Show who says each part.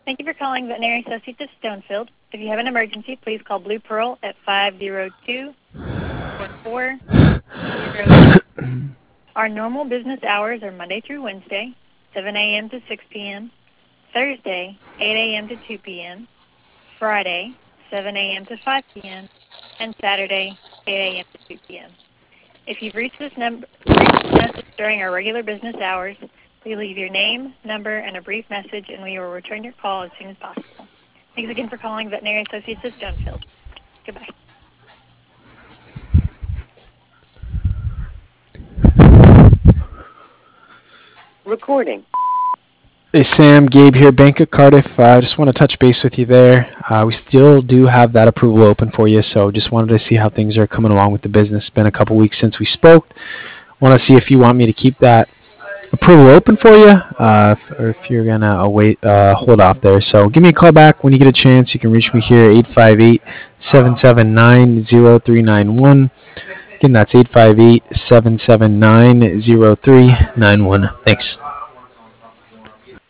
Speaker 1: Thank you for calling Veterinary Associates of Stonefield. If you have an emergency, please call Blue Pearl at 502-44-00. Our normal business hours are Monday through Wednesday, 7 a.m. to 6 p.m., Thursday, 8 a.m. to 2 p.m., Friday, 7 a.m. to 5 p.m., and Saturday, 8 a.m. to 2 p.m. If you've reached this message during our regular business hours, please leave your name, number, and a brief message, and we will return your call as soon as possible. Thanks again for calling Veterinary Associates of Stonefield. Goodbye.
Speaker 2: Recording.
Speaker 3: Hey Sam, Gabe here, Bank of Cardiff. I just want to touch base with you there. We still do have that approval open for you, so just wanted to see how things are coming along with the business. It's been a couple weeks since we spoke. Want to see if you want me to keep that approval open for you, or if you're going to hold off there. So give me a call back when you get a chance. You can reach me here, 858-779-0391. Again, that's 858-779-0391. Thanks.